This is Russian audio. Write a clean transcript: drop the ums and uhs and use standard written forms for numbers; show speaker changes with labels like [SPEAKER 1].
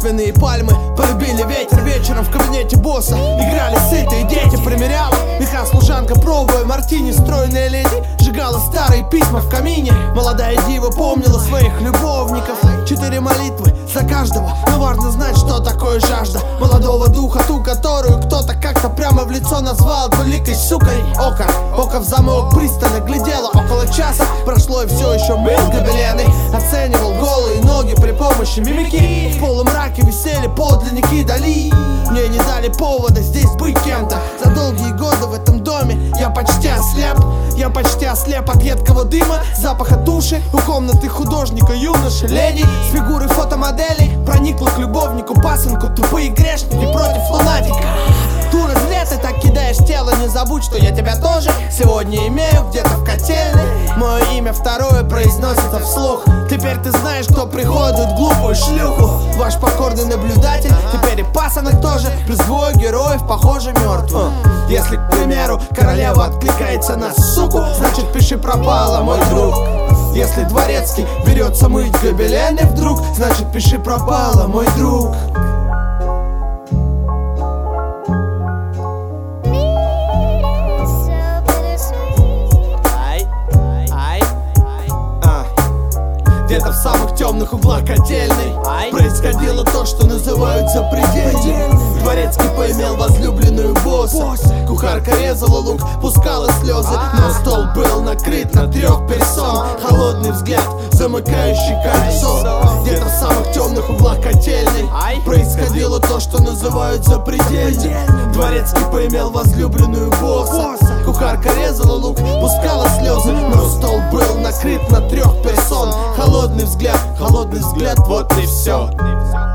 [SPEAKER 1] искусственные пальмы полюбили ветер. Вечером в кабинете босса играли сытые дети. Примеряла меха служанка, пробуя мартини. Стройная леди сжигала старые письма в камине. Молодая дива помнила своих любовников. 4 молитвы за каждого, но важно знать, что такое жажда молодого духа, ту, которую кто-то как-то прямо в лицо назвал двуликой сукой. Око в замок пристально глядело. Около часа прошло, и все еще мыл гобелены. Оценивал голые ноги при помощи мимики. В полумраке висели подлинники Дали. Мне не дали повода здесь быть кем-то. За долгие годы в этом доме я почти ослеп. Я почти ослеп от едкого дыма, запаха души у комнаты художника, юноши, леди с фигурой фотомоделей. Проникла к любовнику пасынку, тупые грешники против лунатика. Дура, зря ты так кидаешь тело, не забудь, что я тебя тоже сегодня имею где-то в котельной. Мое имя второе произносится вслух. Теперь ты знаешь, кто приходит в глупую шлюху. Ваш покорный наблюдатель, теперь и пасынок тоже. Плюс двое героев, похоже, мертвых. Если, к примеру, королева откликается на суку, значит пиши пропала, мой друг. Если дворецкий берется мыть гобелены вдруг, значит пиши пропала, мой друг. Где-то в самых темных углах котельной происходило то, что называют запредельным. Дворецкий поимел возлюбленную босса. Кухарка резала лук, пускала слезы, но стол был накрыт на 3 персон. Холодный взгляд, замыкающий кольцо. Где-то в самых темных углах котельной происходило то, что называют запредельным. Дворецкий поимел возлюбленную босса. Кухарка резала лук, пускала слезы, но стол был накрыт на 3 персон. Холодный взгляд, вот и все.